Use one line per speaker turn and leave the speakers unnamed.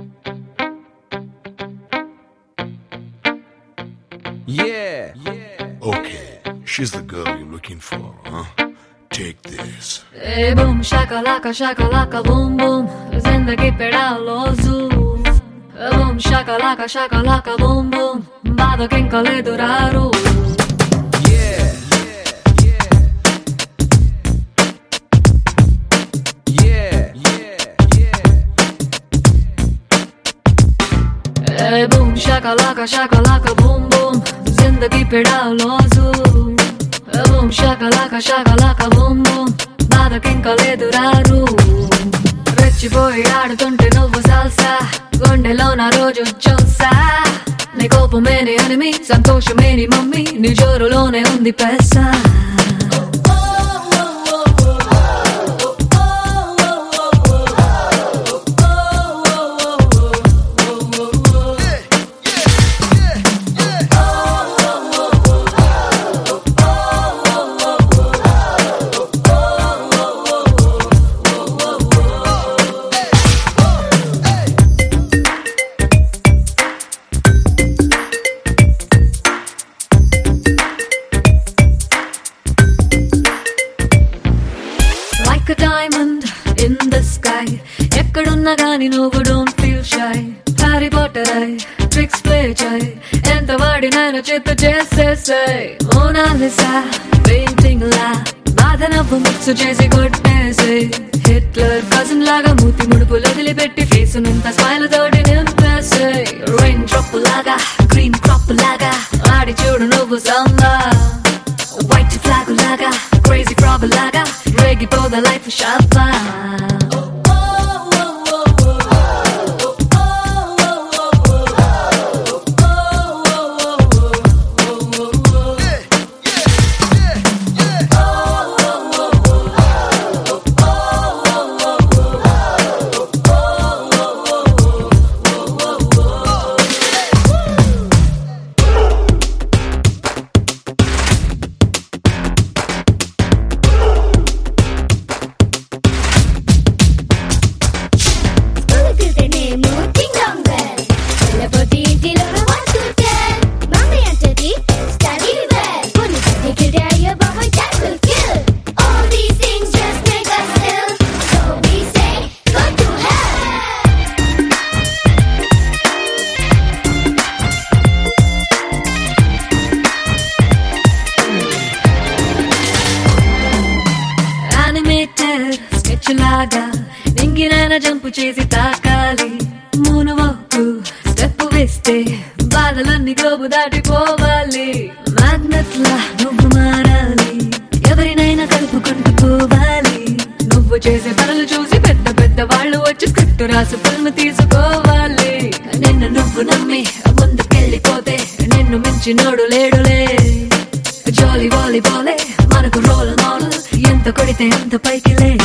Yeah.
Okay, she's the girl you're looking for, huh? Take this.
Hey boom shakalaka boom boom zindagi peda lozu boom shakalaka boom boom బాధకింక లేదు రారు
Yeah.
Hey boom shakalaka boom boom zindagi peda lozu boom shakalaka boom boom బాధకింక లేదు రారు రెచ్చిపోయి ఆడుతుంటే నువ్వు salsa గుండెలో నా రోజు చూసా నీ కోపమే నీ ఎనిమి సంతోషమే నీ మమ్మీ నీ జోరులోనే ఉంది పెసా Like a diamond in the sky ఎక్కడున్నా గాని నువ్వు don't feel shy Harry Potter అయి tricks play చేయి ఎంత వాడినైనా చేత్తు చేసేసాయి Mona Lisa painting లా బాధ నవ్వు మిక్స్ చేసి కొట్టేసి హిట్లర్ కజిన్ లాగా మూతి ముడుపులు వదిలిపెట్టి ఫేస్ నుంత స్మైల్ తోటి నింపేసాయి Rain drop లాగా green crop లాగా ఆడి చూడు నువ్వు Samba White flag laga, crazy frog laga, reggae for the life of Shabba. లాగా నింగినైనా జంపు చేసి తాకాలి మూను వైపు స్టెప్ వేస్తే బాధలన్నీ గ్లోబు దాటిపోవాలి మ్యాగ్నెట్ లా నువ్వు మారాలి ఎవరినైనా కలుపుకుంటూ పోవాలి నువ్వు చేసే పనులు చూసి పెద్ద పెద్ద వాళ్ళు వచ్చి స్క్రిప్ట్ రాసి ఫిల్మ్ తీసుకోవాలి నిన్ను నువ్వు నమ్మి ముందుకెళ్ళిపోతే నిన్ను మించినోడు లేడులే జాలీ వాలీబాలే మనకు రోల్ మోడల్ ఎంత కొడితే అంత పైకి లే